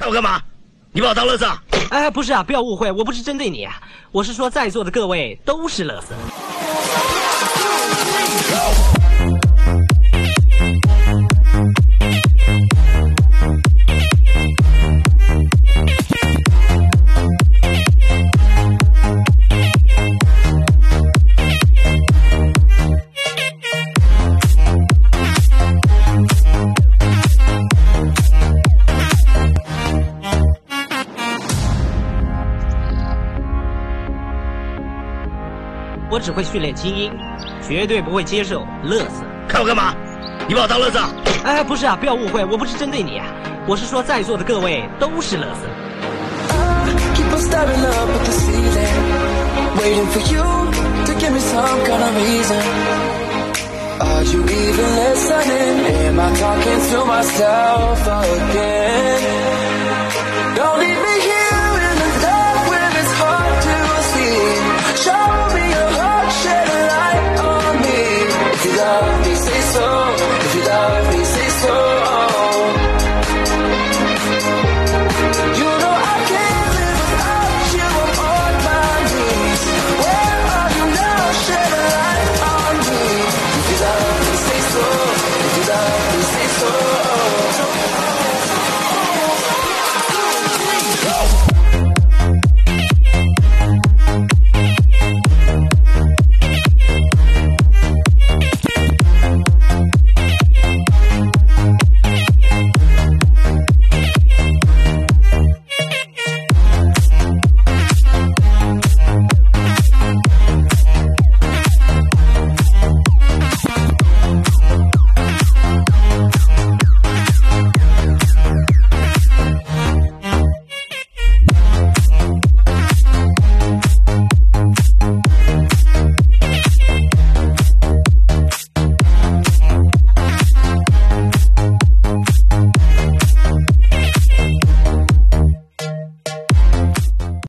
看我干嘛？你把我当乐色？ 哎，不是啊，不要误会，我不是针对你啊，我是说在座的各位都是乐色。我只会训练精英，绝对不会接受乐色。 看我干嘛？你把我当乐色？ 哎，不是啊，不要误会，我不是针对你啊，我是说在座的各位都是乐色。 Are you even listening? Am I talking to myself again?